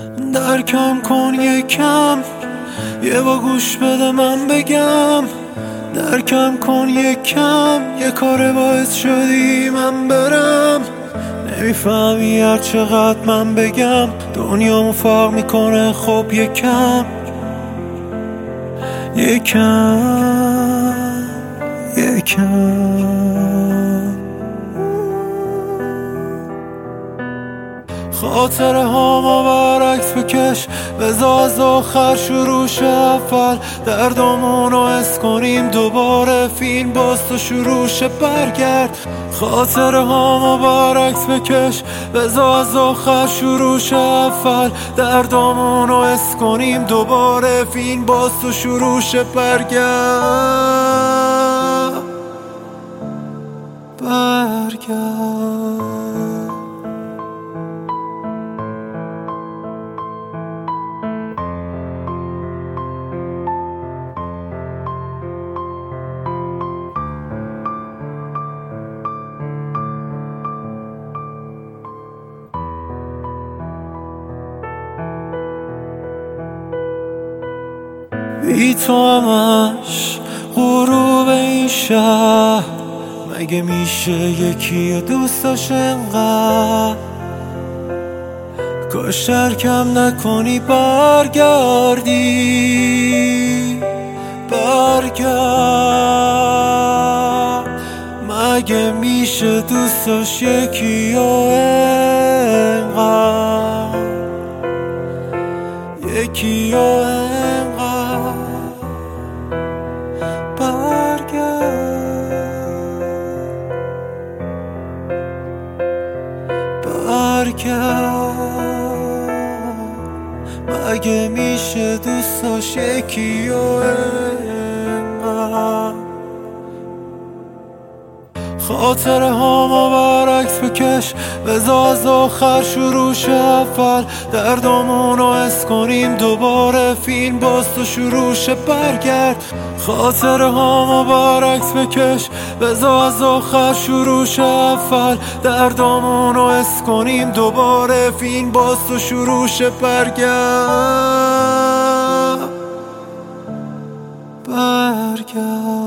درکم کن یکم، یه با گوش بده من بگم. درکم کن یکم، یه کار باعث شدی من برم. نمیفهمی هر چقدر من بگم، دنیامو فرق میکنه. خب یکم یکم یکم خاطره هامو برعکس بکش، بذار از آخر شروع شه اول. دردامونو حس کنیم دوباره، فیلم باز تو شروع شه برگرد. خاطره هامو برعکس بکش، بذار از آخر شروع شه اول. دردامونو حس کنیم دوباره، فیلم باز تو شروع شه برگرد. بی تو همش غروب این شهر، مگه میشه یکی رو دوست داشت انقدر؟ کاش ترکم نکنی برگردی، برگرد. مگه میشه دوست داشت یکی رو انقدر، یکی رو انقدر؟ مگه میشه دوست داشت یکی و انقدر؟ خاطره هامو برعکس بکش، بذار از آخر شروع شه اول. دردامونو حس کنیم دوباره، فیلم باز تو شروع شه برگرد. خاطره هامو برعکس بکش، بذار از آخر شروع شه اول. دردامونو حس کنیم دوباره، فیلم باز تو شروع شه برگرد.